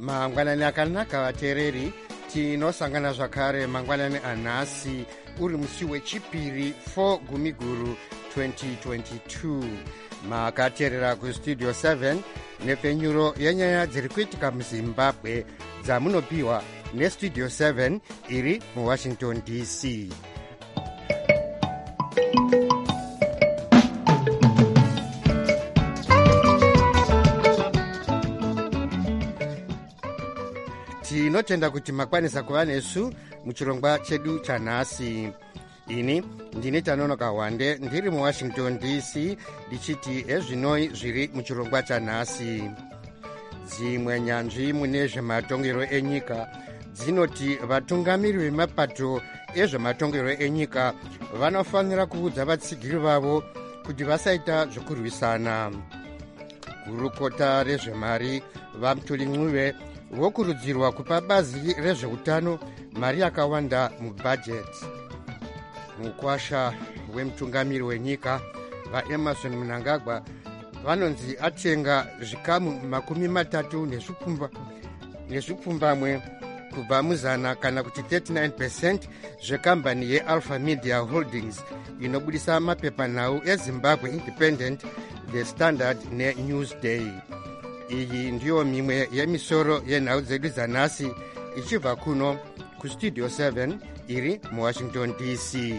mangwanani akanaka vateereri, tinosangana zvakare mangwanani anhasi uri musi wechipiri 4 Gumiguru 2022. makateerera kustudio 7 nepfenyuro yenyaya dziri kuitika muzimbabwe dzamunopiwa nestudio 7 iri muwashington DC. tinotenda kuti makwanisa kuva nesu muchirongwa chedu chanhasi. ini ndini Tanonoka Wande ndiri muwashington DC ndichiti ezvinoi zviri muchirongwa chanhasi. dzimwe nyanzvi mune zvematongero enyika dzinoti vatungamiri vemapato ezvematongero enyika vanofanira kuudza vatsigiri vavo kuti vasaita zvekurwisana. gurukota rezvemari vaMutuli Ncube vokurudzirwa kupa bazi rezveutano mari yakawanda mubhajeti. mukwasha wemutungamiri wenyika vaEmerson Mnangagwa vanonzi atenga zvikamu 30 nezvipfumbamwe kubva muzana kana kuti 39% zvekambani yeAlpha Media Holdings inobudisa mapepanhau eZimbabwe Independent, The Standard neNewsday. iyi ndiyo mimwe yemisoro yenhau dzedu dzanhasi ichibva kuno kustudio 7 iri muwashington DC.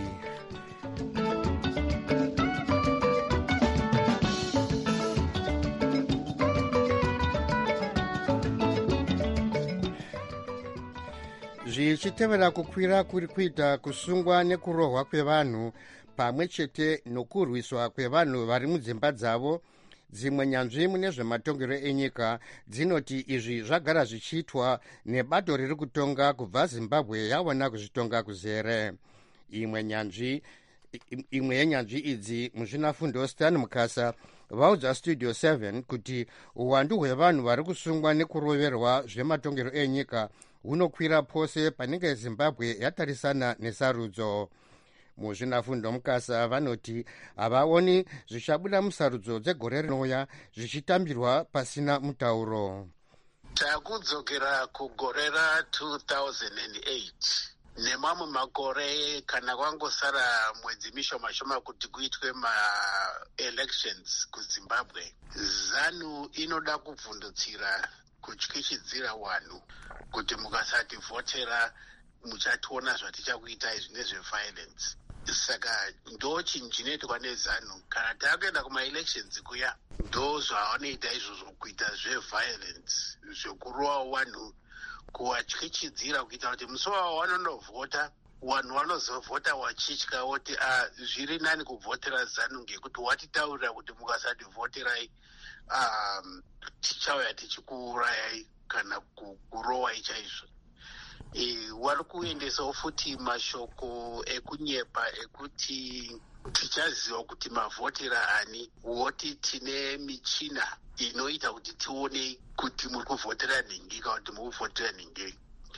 zvichitevera kukwira kuri kuita kusungwa nekurohwa kwevanhu pamwe chete nokurwiswa kwevanhu vari mudzimba dzavo, dzimwe nyanzvi mune zvematongero enyika dzinoti izvi zvagara zvichiitwa nebato riri kutonga kubva Zimbabwe yawana kuzvitonga kuzere. imwe yenyanzvi idzi muzvinafundo Stan Mukasa vaudza studio 7 kuti uwandu hwevanhu vari kusungwa nekuroverwa zvematongero enyika hunokwira pose panenge Zimbabwe yatarisana nesarudzo. muzvinafundo Mukasa vanoti havaoni zvichabuda musarudzo dzegore rinouya zvichitambirwa pasina mutauro. takudzokera kugore ra2008 nemamwe makore kana kwangosara mwedzi mishoma kuti kuitwe ma-elections kuZimbabwe. ZANU inoda kubvundutsira kutyishidzira vanhu kuti mukasati vhotera muchationa zvatichakuitai zvine zveviolence. saka ndo chinhu chinoitwa neZANU kana takuenda kuma-elections kuya ndo zvavanoita izvozvo, kuita zveviolence zvekurowa vanhu, kuvatyishidzira kuita kuti musi wavo vanondovhota vanhu vanozovhota vachitya voti zviri nani kuvhotera ZANU ngekuti watitaurira kuti mukasati vhoterai tichauya tichikuurayai kana kurowai chaizvo. vari kuendesawo futi mashoko ekunyepa ekuti tichaziva kuti mavhotera ani, woti tine michina inoita kuti tione kuti muri kuvhotera nhingi kana kuti muri kuvhotera nhingi.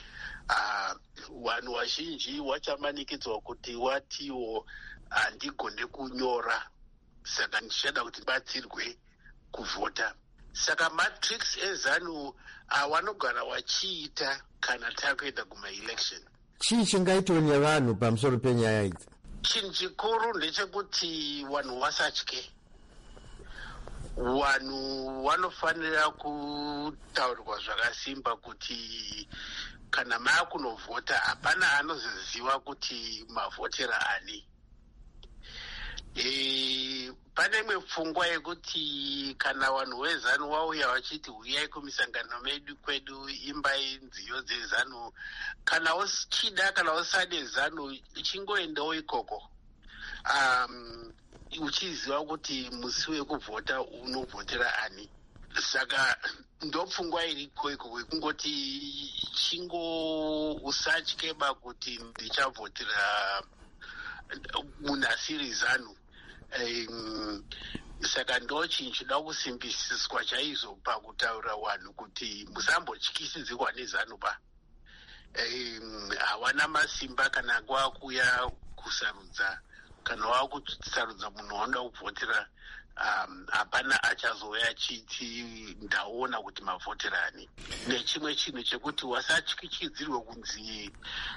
vanhu vazhinji vachamanikidzwa kuti watiwo handigone kunyora saka ndichada kuti batsirwe kuvhota. saka matrix eZANU vanogara vachiita kana takuenda kuma-election. chii chingaitwa nevanhu pamusoro penyaya idzi? chinhu chikuru ndechekuti vanhu vasatye. vanhu vanofanira kutaurirwa zvakasimba kuti kana maakunovhota hapana anozoziva kuti mavhotera ani. pane imwe pfungwa yekuti kana vanhu veZANU vauya vachiti huyai kumisangano medu kwedu imbai nziyo dzeZANU, kana uchida kana usade ZANU chingoendawo ikoko uchiziva kuti musi wekuvhota unovhotera ani. saka ndopfungwa iriko ikoko kungoti usatyeba kuti ndichavhotera munhasiri ZANU. saka ndo chinhu chida kusimbisiswa chaizvo pakutaura vanhu kuti musambotyisidzirwa neZANU pa. hawana masimba kana kwakuya kusarudza, kana wakusarudza munhu wanoda kuvhotera hapana achazouya achiti ndaona kuti mavhoterani. Nechimwe chinhu chekuti wasatyichidzirwe kunzi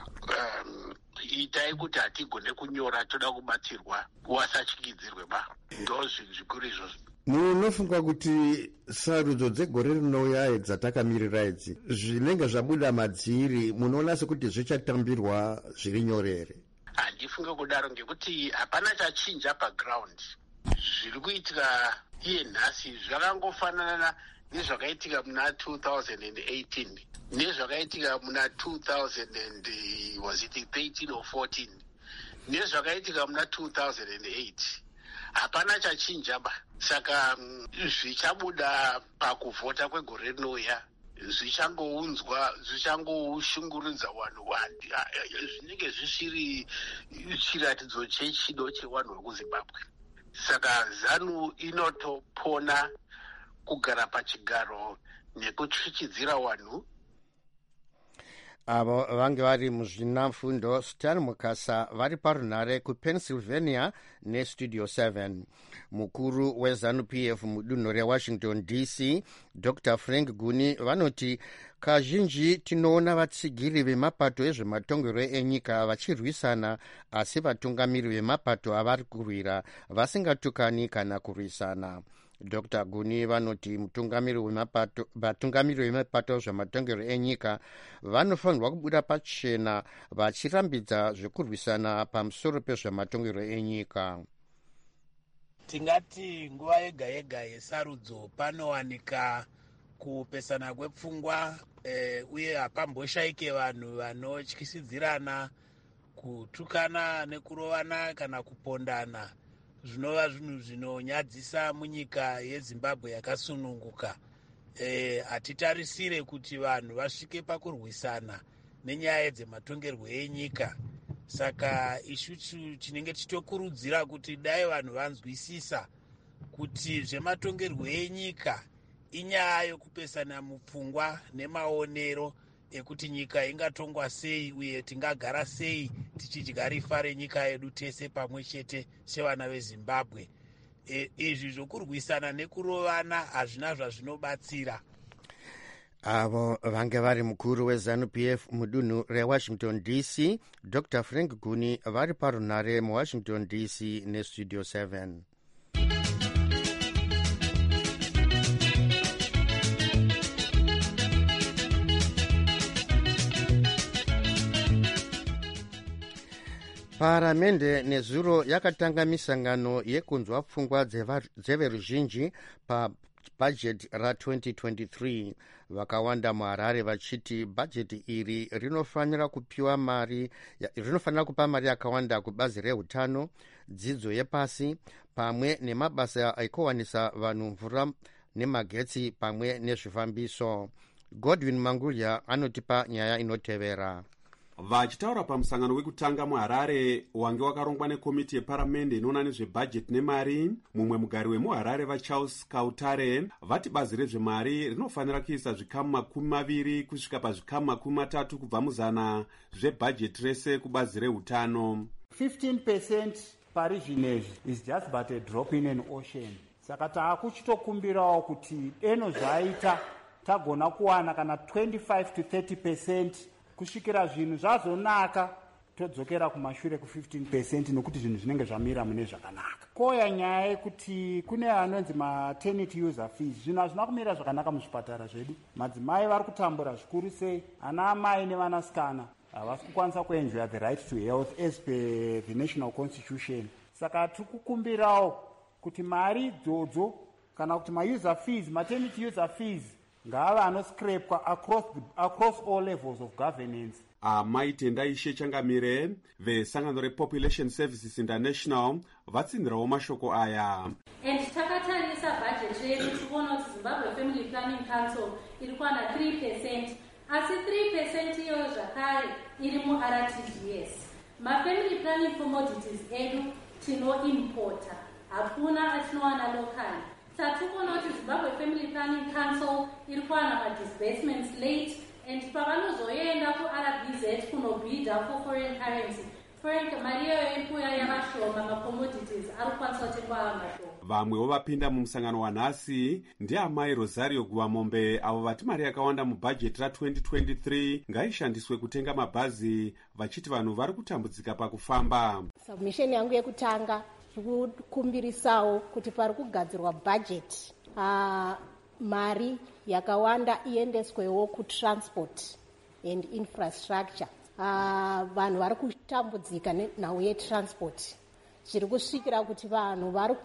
itai kuti hatigone kunyora toda kubatsirwa, wasatyichidzirwe ba. Ndo zvinhu zvikuru izvozvo. Munofunga kuti sarudzo dzegore rinouya dzatakamirira idzi zvinenge zvabuda madziri munoona sekuti zvichatambirwa zviri nyorere? Handifunge kudaro ngekuti hapana chachinja paground. Zviri kuitika iye nhasi zvakangofanana nezvakaitika muna 2018 nezvakaitika muna 2013 or 14 nezvakaitika muna 2008. Hapana chachinja ba. Saka zvichabuda pakuvhota kwegore rinouya zvichangounzwa, zvichangoshungurudza vanhu zvinenge zvisiri chiratidzo chechido chevanhu vekuzimbabwe. Saka ZANU inotopona kugara pachigaro nekutyichidzira vanhu. Avo vange vari muzvinafundo Stan Mukasa vari parunhare kuPennsylvania neStudio 7. Mukuru weZANU-PF mudunhu reWashington DC Dr. Frank Guni vanoti kazhinji tinoona vatsigiri vemapato ezvematongero enyika vachirwisana, asi vatungamiri vemapato avari kurwira vasingatukani kana kurwisana. Dr. Guni vanoti vatungamiri vemapato zvematongero enyika vanofanirwa kubuda pachena vachirambidza zvekurwisana pamusoro pezvematongero enyika. Tingati nguva yega yega yesarudzo panowanika kupesana kwepfungwa, uye hapamboshaike vanhu vanotyisidzirana, kutukana nekurovana kana kupondana. Zvinova zvinhu zvinonyadzisa munyika yeZimbabwe yakasununguka. Hatitarisire kuti vanhu vasvike pakurwisana nenyaya dzematongerwo enyika. Saka ishuchu chinenge tichitokurudzira kuti dai vanhu vanzwisisa kuti zvematongerwo enyika inyaya yokupesana mupfungwa nemaonero ekuti nyika ingatongwa sei uye tingagara sei tichidya rifa renyika yedu tese pamwe chete sevana veZimbabwe. Izvi zvokurwisana nekurovana hazvina zvazvinobatsira. Avo vange vari mukuru weZANU-PF mudunhu reWashington DC Dr. Frank Guni vari parunhare muWashington DC neStudio 7. Paramende nezuro yakatanga misangano yekunzwa pfungwa dzeveruzhinji pabhajeti ra2023. Vakawanda muHarare vachiti bhajeti iri rinofanira kupa mari yakawanda kubazi rehutano, dzidzo yepasi pamwe nemabasa ekuwanisa vanhu mvura nemagetsi pamwe nezvifambiso. Godwin Mangulya anotipa nyaya inotevera. Vachitaura pamusangano wekutanga muHarare wange wakarongwa nekomiti yeparamende inoona nezvebhajeti nemari, mumwe mugari wemuHarare vaCharles Kautare vati bazi rezvemari rinofanira kuisa zvikamu 20 kusvika pazvikamu 30 kubva muzana zvebhajeti rese kubazi rehutano. 15% parizvinezvi is just but a drop in an ocean. Saka taakuchitokumbirawo kuti deno zvaita tagona kuwana kana 25 to 30% kusvikira zvinhu zvazonaka todzokera kumashure ku15% nokuti zvinhu zvinenge zvamira mune zvakanaka. Koya nyaya yekuti kune anonzi maternity user fees, zvinhu hazvina kumira zvakanaka muzvipatara zvedu. Madzimai vari kutambura zvikuru sei, ana amai nevanasikana havasi kukwanisa kuenjoya the right to health as per the national constitution. Saka tiri kukumbirawo kuti mari idzodzo kana kuti mauser fees, maternity user fees ngava anoscrapwa across all levels of governance. Amai Tendai Changamire vesangano rePopulation Services International vatsindirawo mashoko aya. And takatarisa budget yedu tikuona kuti Zimbabwe Family Planning Council iri kuwana 3%, asi 3% iyo zvakare iri muRTGS. Family planning commodities edu tinoimporta, hakuna atinowana locally. Satikuona kuti Zimbabwe Family Planning Council iri kuwana disbursements late, and pavanozoenda kuRBZ kunobhidha for foreign currency, mari iyoyo iri kuuya yakashoma, macommodities ari kukwanisa kutengwa mashoma. vamwewo vapinda mumusangano wanhasi ndiamai Rosario Guvamombe, avo vati mari yakawanda mubhajeti ra2023 ngaishandiswe kutenga mabhazi, vachiti vanhu vari kutambudzika pakufamba. Submission yangu yekutanga kukumbirisawo kuti pari kugadzirwa bhajeti mari yakawanda iendeswewo kutransport and infrastructure. Vanhu vari kutambudzika nenhau yetransport. Zviri kusvikira kuti vanhu vari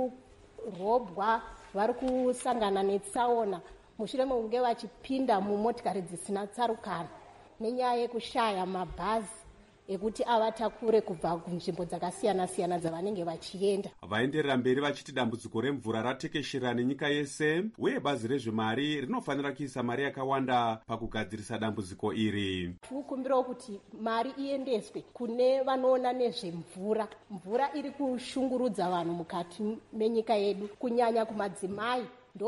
kurobwa, vari kusangana netsaona mushure mekunge vachipinda mumotikari dzisina tsarukano nenyaya yekushaya mabhazi ekuti avatakure kubva kunzvimbo dzakasiyana-siyana dzavanenge vachienda. Vaenderera mberi vachiti dambudziko remvura ratekeshera nenyika yese, uye bazi rezvemari rinofanira kuisa mari yakawanda pakugadzirisa dambudziko iri. Tikukumbirawo kuti mari iendeswe kune vanoona nezvemvura. Mvura iri kushungurudza vanhu mukati menyika yedu, kunyanya kumadzimai ndo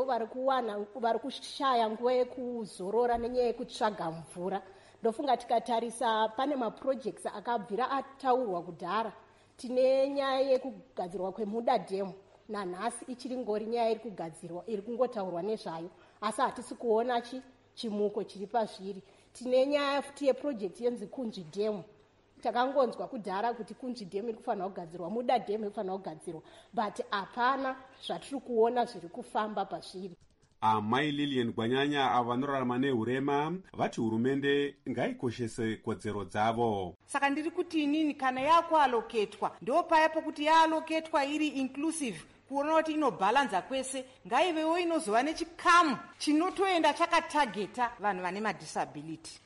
vari kushaya nguva yekuzorora nenyaya yekutsvaga mvura. Ndofunga tikatarisa pane maprojects akabvira ataurwa kudhara. Tine nyaya yekugadzirwa kweMuda Dam, nanhasi ichiri ngori nyaya iri kugadzirwa, iri kungotaurwa nezvayo, asi hatisi kuona chimuko chiri pazviri. Tine nyaya futi yeproject yenzi Kunzvi Dam. Takangonzwa kudhara kuti Kunzvi Dam iri kufanira kugadzirwa, Muda Dam iri kufanira kugadzirwa, but hapana zvatiri kuona zviri kufamba pazviri. Amai Lilian Gwanyanya, avo vanorarama nehurema, vati hurumende ngaikoshese kodzero dzavo. Saka ndiri kuti inini kana yakualoketwa ndo paya pokuti yaaloketwa iri inclusive, kuona kuti inobhalanza kwese, ngaivewo inozova nechikamu chinotoenda chakatageta vanhu vane madisability.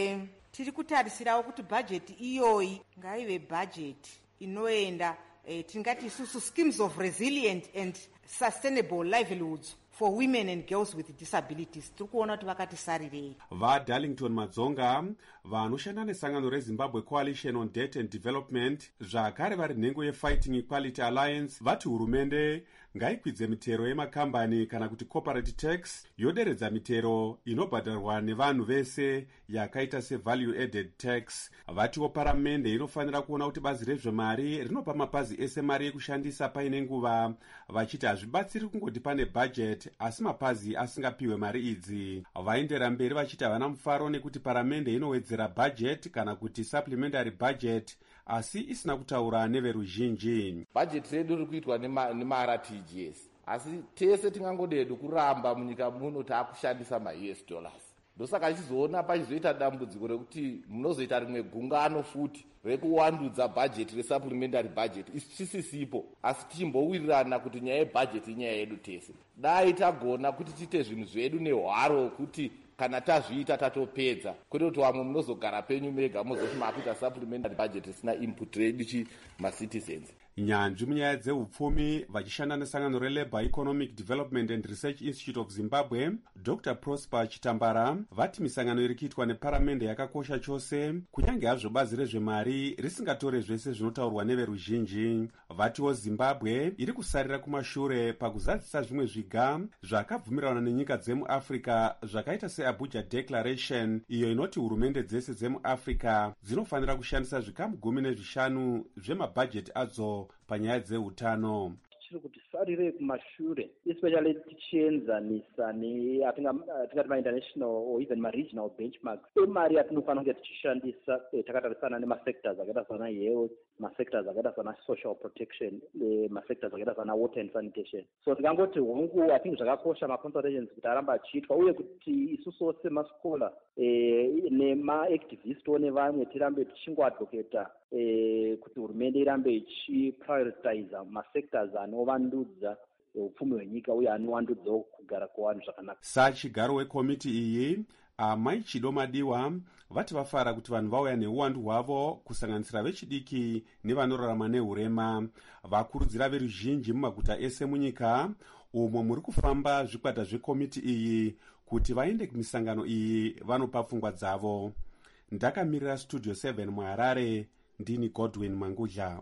Tiri kutarisirawo kuti bhajeti iyoyi ngaive bhajeti inoenda tingati isusu schemes of resilient and sustainable livelihoods for women and girls with disabilities. Tiri kuona kuti vakatisarirei. VaDarlington Madzonga, vanoshanda nesangano reZimbabwe Coalition on Debt and Development, zvakare vari nhengo yeFighting Equality Alliance, vati hurumende ngaikwidze mitero yemakambani kana kuti corporate tax, yoderedza mitero inobhadharwa nevanhu vese yakaita sevalue added tax. Vatiwo paramende inofanira kuona kuti bazi rezvemari rinopa mapazi ese mari yekushandisa paine nguva, vachiti hazvibatsiri kungoti pane budget asi mapazi asingapiwe mari idzi. Vaendera mberi vachiti havana mufaro nekuti paramende inowedzera budget kana kuti supplementary budget asi isina kutaura neveruzhinji. Budget redu riri kuitwa nema-RTGS, asi tese tingangodedu kuramba munyika muno taakushandisa ma-US dollars. Ndosaka chizoona pachizoita dambudziko rekuti munozoita rimwe gungano futi rekuwandudza bhajeti resupplementary budget. Isi tisisipo, asi tichimbowirirana kuti nyaya yebhajeti inyaya yedu tese. Dai tagona kuti tiite zvinhu zvedu nehwaro kuti kana tazviita tatopedza, kwete kuti vamwe munozogara penyu mega mozoti makuita supplementary budget isina input redu macitizens. Nyanzvi munyaya dzeupfumi vachishanda nesangano reLabour Economic Development and Research Institute of Zimbabwe, Dr. Prosper Chitambara, vati misangano iri kuitwa neparamende yakakosha chose, kunyange hazvo bazi rezvemari risingatore zvese zvinotaurwa neveruzhinji. Vatiwo Zimbabwe iri kusarira kumashure pakuzadzisa zvimwe zviga zvakabvumirana nenyika dzemuAfrica zvakaita seAbuja Declaration, iyo inoti hurumende dzese dzemuAfrica dzinofanira kushandisa zvikamu 15 zvemabhajeti adzo panyaya dzeutano. Chiri kuti sarire kumashure, especially tichienzanisa tingati ma-international or even ma-regional benchmarks. Mari yatinofanira kunge tichishandisa takatarisana nema-sectors akaita sana health, ma-sectors akaita sana social protection, ma-sectors akaita sana water and sanitation. So tikangoti hongu I think zvakakosha ma-consultations kuti aramba achiitwa, uye kuti isusu semaskola nema-activist nevamwe tirambe tichingoadvocata kuti hurumende irambe ichiprioritiza ma-sectors anovandudza upfumi hwenyika uye anowandudzawo kugara kwevanhu zvakanaka. Sachigaro wekomiti iyi, Amai Chido Madiwa, vati vafara kuti vanhu vauya neuwandu hwavo kusanganisira vechidiki nevanorarama nehurema. Vakurudzira veruzhinji mumaguta ese munyika umo muri kufamba zvikwata zvekomiti iyi kuti vaende kumisangano iyi vanopa pfungwa dzavo. Ndakamirira Studio 7 muHarare, ndini Godwin Mangudla.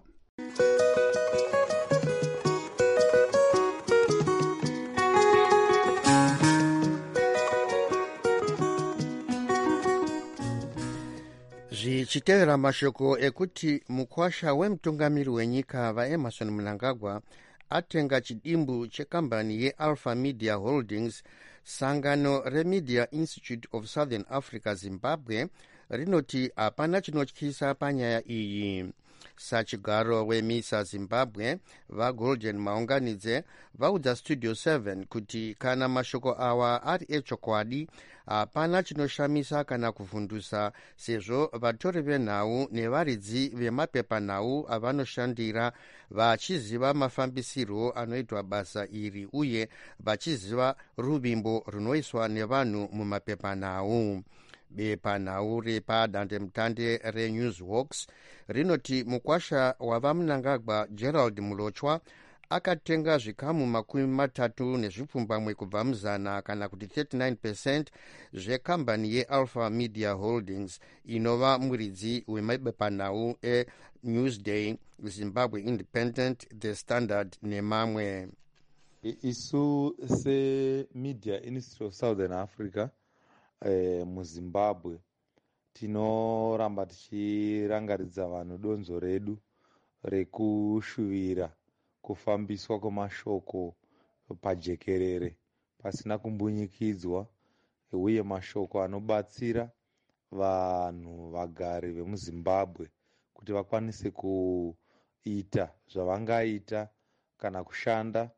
Zvichitevera mashoko ekuti mukwasha wemutungamiri wenyika vaEmerson Mnangagwa atenga chidimbu chekambani yeAlpha Media Holdings, sangano reMedia Institute of Southern Africa Zimbabwe rinoti hapana chinotyisa panyaya iyi. Sachigaro weMISA Zimbabwe vaGolden Maunganidze vaudza Studio 7 kuti kana mashoko awa ari echokwadi hapana chinoshamisa kana kuvhundusa, sezvo vatori venhau nevaridzi vemapepanhau avanoshandira vachiziva mafambisirwo anoitwa basa iri uye vachiziva ruvimbo runoiswa nevanhu mumapepanhau. Bepanhau repadandemutande reNewsWalks rinoti mukwasha wavamunangagwa Gerald Mulochwa akatenga zvikamu 30 kubva muzana kana kuti 39% zvekambani yeAlpha Media Holdings inova muridzi wemabepanhau eNewsday, Zimbabwe Independent, The Standard nemamwe. Isu seMedia Institute of Southern Africa muZimbabwe tinoramba tichirangaridza vanhu donzo redu rekushuvira kufambiswa kwemashoko pajekerere pasina kumbunyikidzwa, uye mashoko anobatsira vanhu vagari vemuZimbabwe kuti vakwanise kuita zvavangaita kana kushanda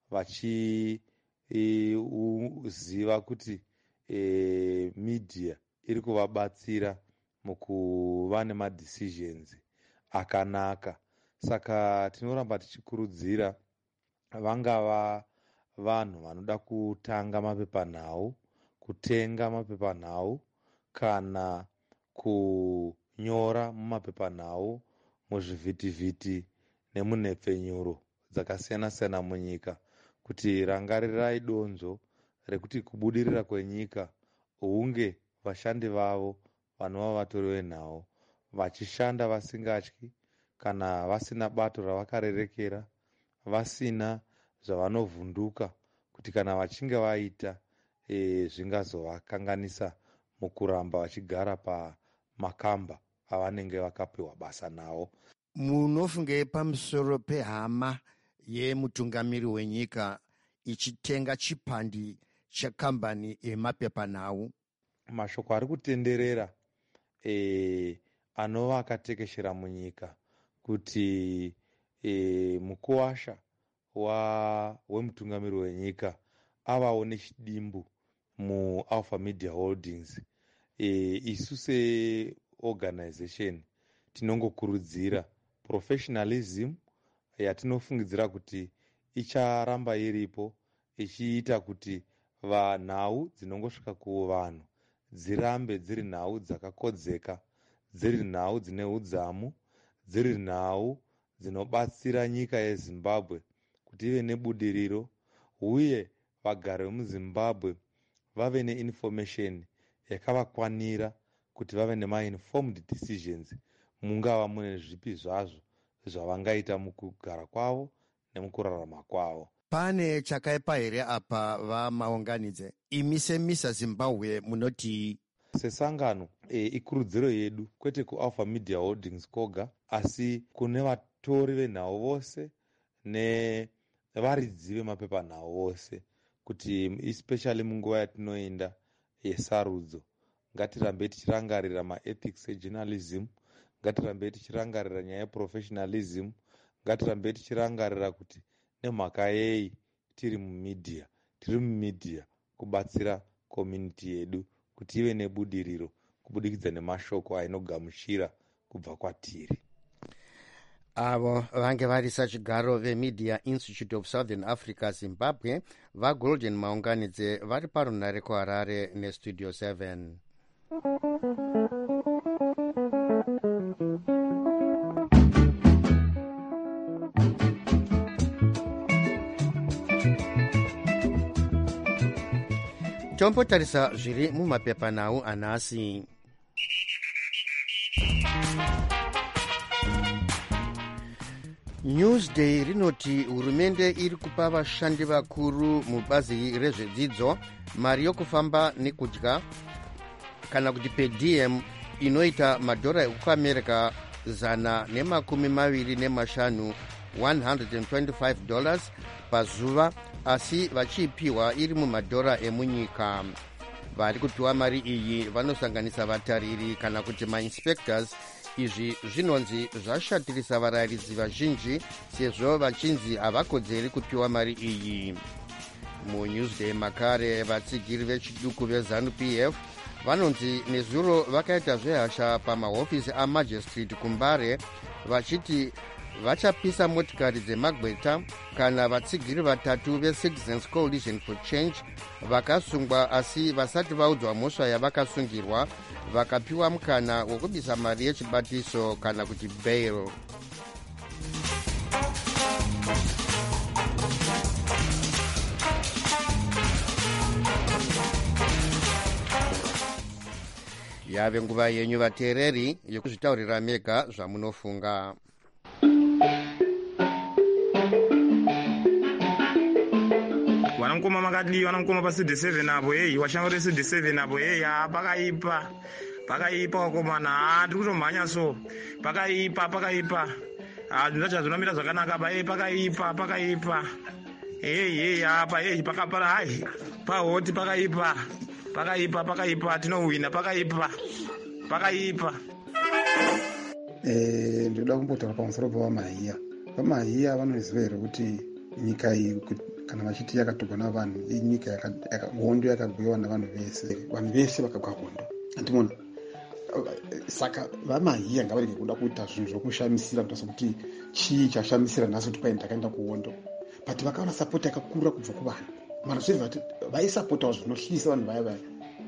vachiziva kuti media iri kuvabatsira mukuva nemadecisions akanaka. Saka tinoramba tichikurudzira vangava vanhu vanoda kutanga mapepanhau, kutenga mapepanhau kana kunyora mumapepanhau, muzvivhitivhiti nemunhepfenyuro dzakasiyana-siyana munyika, kuti rangarirai donzo rekuti kubudirira kwenyika hunge vashandi vavo vanova vatori venhau vachishanda vasingatyi kana vasina bato ravakarerekera, vasina zvavanovhunduka kuti kana vachinge vaita zvingazovakanganisa mukuramba vachigara pamakamba avanenge vakapiwa basa nawo. Munofungei pamusoro pehama yemutungamiri wenyika ichitenga chipandi chekambani yemapepanhau? Mashoko ari kutenderera anova akatekeshera munyika kuti mukuwasha wemutungamiri wenyika avawo nechidimbu muAlpha Media Holdings. Isu seorganization tinongokurudzira professionalism yatinofungidzira kuti icharamba iripo, ichiita kuti nhau dzinongosvika kuvanhu dzirambe dziri nhau dzakakodzeka, dziri nhau dzine udzamu, dziri nhau dzinobatsira nyika yeZimbabwe kuti ive nebudiriro, uye vagari vemuZimbabwe vave neinformation yakavakwanira kuti vave nemainformed decisions mungava mune zvipi zvazvo zvavangaita mukugara kwavo nemukurarama kwavo. Pane chakaipa here apa vamaunganidze? Imi seMISA Zimbabwe munoti? Sesangano ikurudziro yedu kwete kuAlpha Media Holdings koga, asi kune vatori venhau vose nevaridzi vemapepanhau vose, kuti especially munguva yatinoenda yesarudzo ngatirambe tichirangarira maethics ejournalism, ngatirambe tichirangarira nyaya yeprofessionalism, ngatirambe tichirangarira kuti nemhaka yei tiri mumedia kubatsira community yedu kuti ive nebudiriro kubudikidza nemashoko ainogamuchira kubva kwatiri. Avo vange vari sachigaro veMedia Institute of Southern Africa Zimbabwe vaGolden Maunganidze vari parunhare kuHarare neStudio 7. Tombotarisa zviri mumapepanhau anhasi. Newsday rinoti hurumende iri kupa vashandi vakuru mubazi rezvedzidzo mari yokufamba nekudya kana kuti per diem inoita $100 ekuAmerica 125 $125 pazuva, asi vachipiwa iri mumadhora emunyika. Vari kupiwa mari iyi vanosanganisa vatariri kana kuti mainspectors. Izvi zvinonzi zvashatirisa varayiridzi vazhinji sezvo vachinzi havakodzeri kupiwa mari iyi. MuNewsday makare vatsigiri vechiduku veZANU-PF vanonzi nezuro vakaita zvehasha pamahofisi amajistrate kuMbare vachiti vachapisa motikari dzemagweta kana vatsigiri vatatu veCitizens Coalition for Change vakasungwa asi vasati vaudzwa mhosva yavakasungirwa vakapiwa mukana wokubisa mari yechibatiso kana kuti bail. Yave nguva yenyu vateereri yekuzvitaurira mega zvamunofunga. Wanamkoma makadi, wanamkoma pa CD7 apo, washamuri CD7 apo, pakaipa wakomana, tiri kutomhanya so, pakaipa, ndinocha zvinomira zvakanaka pa, pakaipa, apa, pakapara, hai, pahoti pakaipa, tinowina, pakaipa. Ndoda kumbotaura pamusoro pavamahiya. Vamahiya vanoziva here kuti nyika iyi kana vachiti yakatogwa navanhu inyika hondo yakagwiwa navanhu vese, vanhu vese vakagwa hondo, andimona. Saka vamahiya ngavarege kuda kuita zvinhu zvokushamisira kuita sokuti chii chashamisira nhasi kuti paini takaenda kuhondo, but vakaona sapoti yakakura kubva kuvanhu. Mara zviva kuti vaisapotawo zvinohlisa vanhu vaya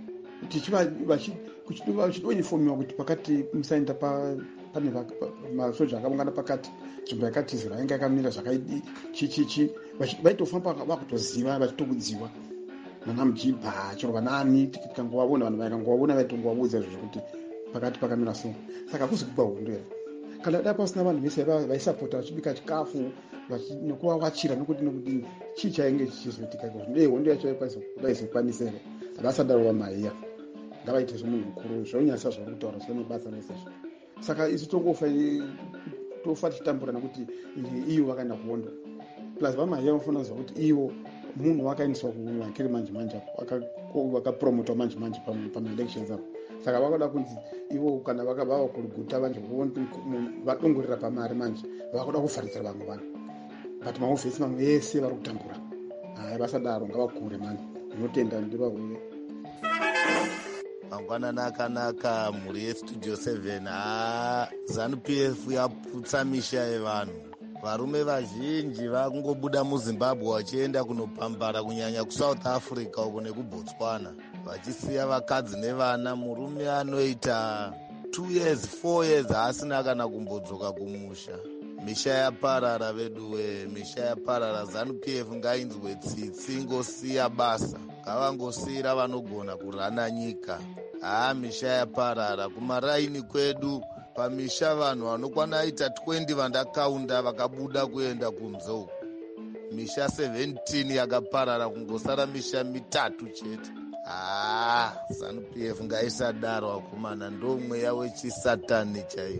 vachidonifomiwa kuti pakati musaenda pane masoja akaungana pakati, nzvimbo yakatizi vainge yakamira zvakaidi chichichi, vaitofamba vakutoziva vachitokudziwa nana mujibha chirova nani, tikangovavona vanhu vakangovavona vaitongovaudza izvo kuti pakati pakamira so. Saka hakuzi kugwa hondo here. Kana dai pasina vanhu vese vaisapota vachibika chikafu nekuvavachira nokuti chii chainge chichizoitika hondo yacho vaizokwanisa here. Havasadaro vamahiya ngavaite zvomunhu mukuru zvaunyasa zvari kutaura zvemabasa nesezvo. Saka isu tofa tichitambura nokuti iyo vakaenda kuhondo, plus vamahiya vanofanira kuziva kuti iwo munhu wakaendeswa kuvakiri manje vakapromotwa manje pamaelections apo. Saka vakada kunzi ivo kana vakabva kuruguta vanje vadongorera pamari manje vakuda kuvharidzira vamwe vanhu, but mahofisi mamwe ese vari kutambura. Hai, vasadaro ngavakure mani, ndinotenda ndivahuye. Mangwanani akanaka, mhuri yestudio 7. ZANU-PF yaputsa misha yevanhu. Varume vazhinji vakungobuda muZimbabwe vachienda kunopambara kunyanya kuSouth Africa uko nekuBotswana, vachisiya vakadzi nevana. Murume anoita 2 years 4 years haasina kana kumbodzoka kumusha. Misha yaparara veduwe, misha yaparara. ZANU-PF ngainzwe tsitsi, ngosiya basa, ngavangosiyira vanogona kurana nyika. Misha yaparara. Kumaraini kwedu pamisha vanhu vanokwana aita 20 vandakaunda vakabuda kuenda kunze uko. Misha 17 yakaparara, kungosara misha 3 chete. ZANU-PF ngaisadaro vakomana, ndomweya wechisatani chaiyo.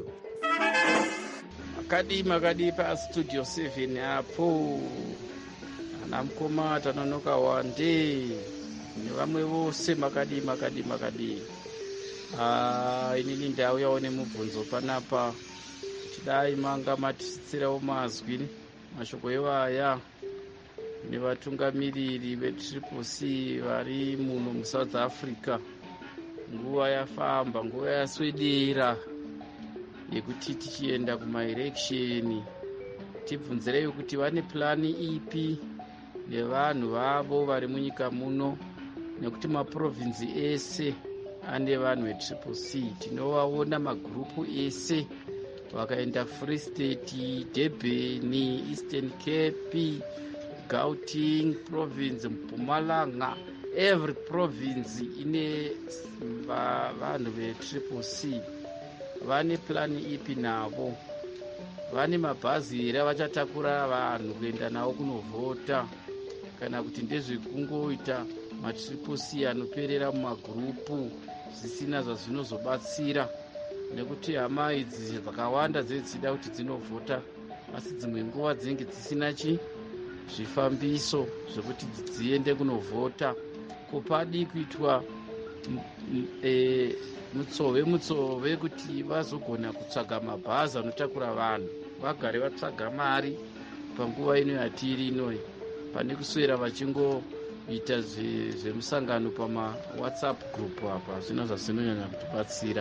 Makadi pa studio 7 apo, ana mukoma tanonoka wande nevamwe vose makadi. Inini ndauyawo nemubvunzo panapa, tidai manga matisitsirawo mazwi mashoko evaya nevatungamiriri veTCCC vari muno muSouth Africa. Nguva yafamba, nguva yaswedera yekuti tichienda kumaelection tibvunzirei kuti vane plani ipi nevanhu vavo vari munyika muno, nekuti maprovinsi ese ane vanhu veTCCC. Tinovaona magurupu ese vakaenda Free State, Durban, Eastern Cape, Gauteng province, Mpumalanga, every province ine vanhu veTCCC. Vane plani ipi navo? Vane mabhazi here vachatakura vanhu kuenda navo kunovhota, kana kuti ndezvekungoita maTCCC anoperera mumagurupu zvisina zvazvinozobatsira? Nekuti hama idzi dzakawanda dzechida kuti dzinovhota asi dzimwe nguva dzinenge dzisina zvifambiso zvekuti dziende kunovhota. Kupadi kuitwa mutsove kuti vazogona kutsvaga mabhazi anotakura vanhu, vagare vatsvaga mari panguva ino yatiri inoyi, pane kuswera vachingoita zvemusangano pamawhatsapp group apa. Zvino zvazinonyanya kutibatsira.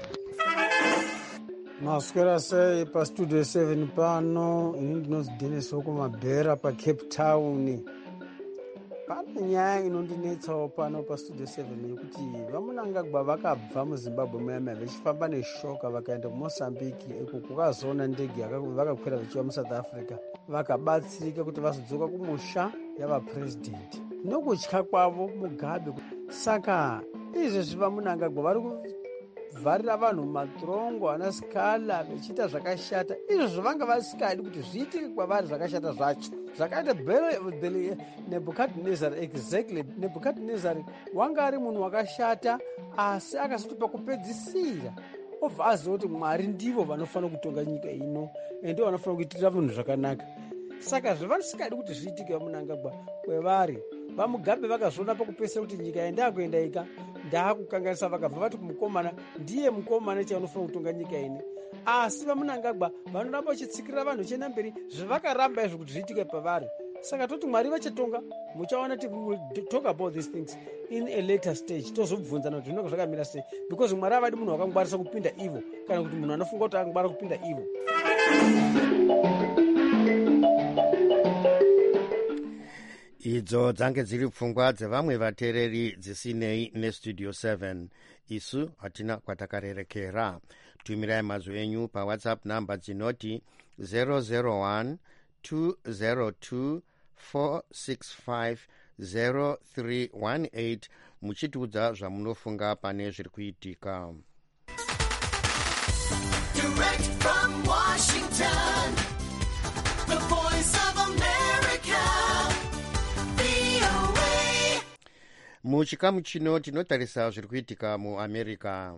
Maswera sei pastudio 7 pano. Ini ndinonzi Dennis Okumabhera paCape Town. Pane nyaya inondinetsawo pano pastudio 7 yekuti vamunangagwa vakabva muzimbabwe muyama vachifamba neshoka vakaenda kuMozambique, iko kukazoona ndege vakakwira vachiva muSouth Africa, vakabatsirika kuti vazodzoka kumusha yavapurezidendi nokutya kwavo Mugabe. Saka izvezvi vamunangagwa vari kuvharira vanhu matrongo ana Scala vechiita zvakashata, izvo vanga vasikadi kuti zviitike kwavari zvakashata zvacho zvakaita Nebukadnezar. Exactly, Nebukadnezar wanga ari munhu wakashata, asi akasati pakupedzisira obva aziva kuti Mwari ndivo vanofanira kutonga nyika ino ende vanofanira kuitira vanhu zvakanaka. Saka zvavasisikadi kuti zviitike vamunangagwa kwevari vaMugabe vakazviona pakupedzisira kuti nyika yandakuenda ika ndaakukanganisa, vakabva vati kumukomana ndiye mukomana chaanofanira kutonga nyika ine. Asi vamunangagwa vanoramba vachitsikirira vanhu chienda mberi zvavakaramba izvo kuti zviitike pavari. Saka toti Mwari vachatonga, muchaona kuti we will talk about these things in a later stage. Tozobvunzana kuti zvinenge zvakamira sei, because Mwari havadi munhu wakangwarisa kupinda ivo kana kuti munhu anofunga kuti akangwara kupinda ivo. Idzo dzange dziri pfungwa dzevamwe vateereri dzisinei nestudio 7. Isu hatina kwatakarerekera. Tumirai mazwi enyu paWhatsApp namba dzinoti 001 202 465 0318 muchitiudza zvamunofunga pane zviri kuitika. Direct from Washington, the voice of America, VOA. Muchikamu chino tinotarisa zviri kuitika muAmerica.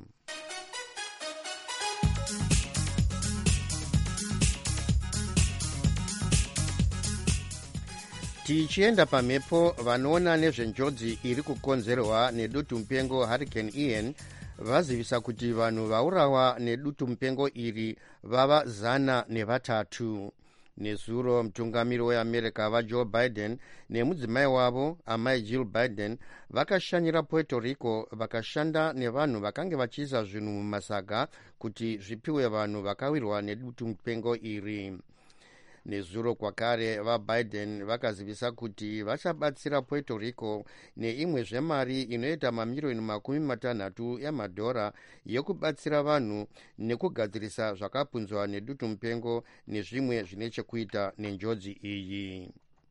Tichienda pamhepo, vanoona nezvenjodzi iri kukonzerwa nedutu mupengo Hurricane Ian vazivisa kuti vanhu vaurawa nedutu mupengo iri vava 103. Nezuro mutungamiri weAmerica vaJoe Biden nemudzimai wavo amai Jill Biden vakashanyira Puerto Rico, vakashanda nevanhu vakange vachiisa zvinhu mumasaga kuti zvipiwe vanhu vakawirwa nedutu mupengo iri. Nezuro kwakare vaBiden vakazivisa kuti vachabatsira Puerto Rico neimwe zvemari inoita mamiliyoni $60 emadhora yekubatsira vanhu nekugadzirisa zvakapunzwa nedutu mupengo nezvimwe zvine chekuita nenjodzi iyi.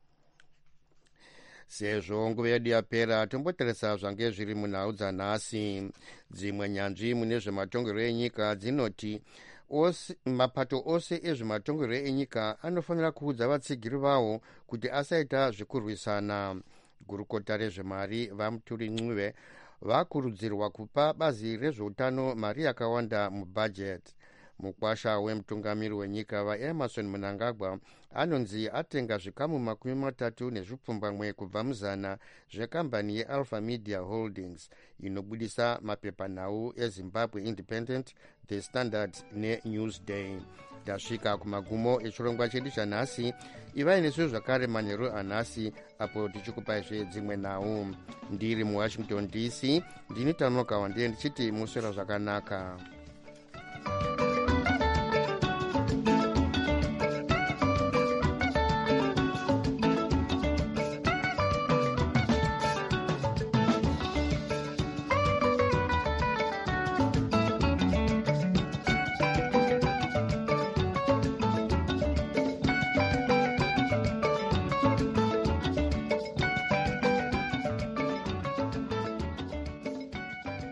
Sezvo nguva yedu yapera, tombotarisa zvange zviri munhau dzanhasi. Dzimwe nyanzvi mune zvematongerwo enyika dzinoti mapato ose ezvematongerwo enyika anofanira kuudza vatsigiri vavo kuti asaita zvekurwisana. Gurukota rezvemari vaMuturi Ncube vakurudzirwa kupa bazi rezveutano mari yakawanda mubhajeti. Mukwasha wemutungamiri wenyika vaEmerson Mnangagwa anonzi atenga zvikamu 30 kubva muzana zvekambani yeAlpha Media Holdings inobudisa mapepanhau eZimbabwe Independent, The Standard neNewsday. Tasvika kumagumo echirongwa chedu chanhasi. Ivai nesu zvakare manheru anhasi apo tichikupaizve dzimwe nhau. Ndiri muWashington DC, ndini Tanoka Wandei ndichiti muswera zvakanaka.